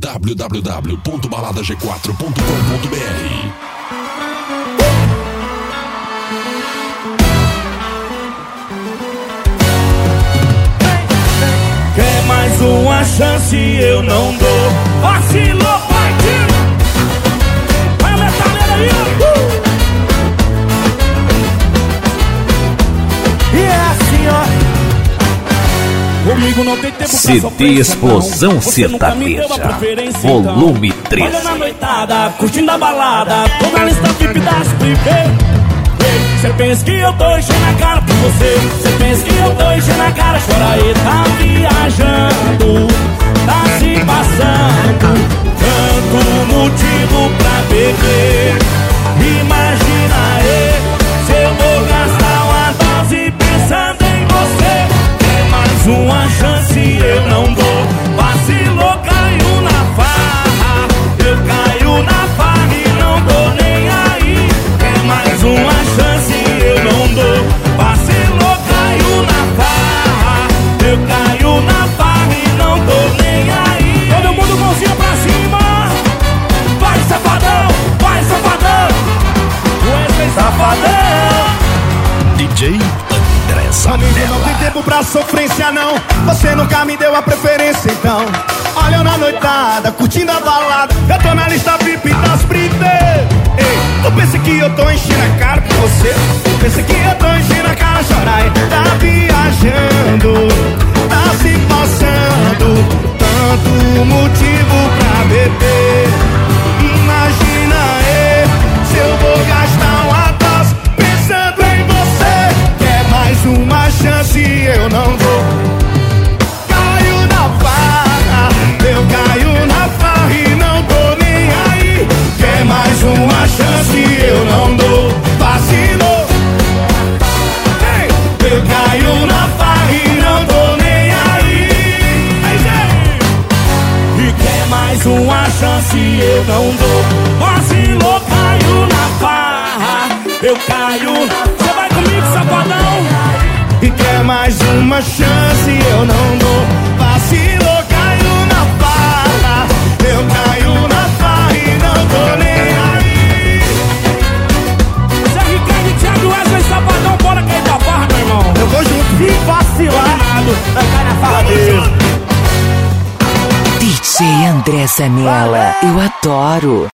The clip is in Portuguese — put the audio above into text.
www.baladag4.com.br. Quer mais uma chance, eu não dou. Vacilou, partiu. Vai a metaleira aí, E é assim, ó. Comigo não tem tempo pra CD Explosão Sertaneja, volume 13. Olha na noitada, curtindo a balada, tô na lista VIP das privê. Cê pensa que eu tô enchendo a cara por você, cê pensa que eu tô enchendo a cara, chora aí, tá viajando, tá se passando, tanto motivo pra beber. Imagina aí, se eu vou gastar uma dose pensando em você. Quer mais uma chance, eu não dou. Vacilou, caiu na farra, eu caio na farra e não tô nem aí. Quer mais uma chance, eu não dou. Vacilou, caiu na farra, eu caio na farra e não tô nem aí. Todo mundo mãozinha pra cima. Vai, safadão, vai, safadão. Wesley Safadão. DJ André Amigo, não tem tempo pra sofrência não. Você nunca me deu a preferência então. Olha eu na noitada, curtindo a balada, eu tô na lista VIP das privê. Ei, tu pensa que eu tô enchendo a cara por você? Tu pensa que eu tô enchendo a cara, chora aí. Tá viajando, tá se passando, tanto motivo pra beber. Imagina aí, se eu vou gastar uma dose pensando em você. Quer mais uma chance, eu não dou. Caio na farra, eu caio na farra e não tô nem aí. Quer mais uma chance, eu não dou. Vacilou, ei, eu caio na farra e não tô nem aí. E quer mais uma chance, eu não dou. Vacilou, caiu na farra, eu caio. Você vai comigo, safadão? E quer mais uma chance, eu não dou. Vacilou, caiu na farra, eu caio na farra e não tô nem aí. Zé Ricardo e Thiago Wesley Safadão, bora cair pra farra, meu irmão. Eu vou junto. E vacilado, vai cair na farra dele. DJ André Zanella, eu adoro.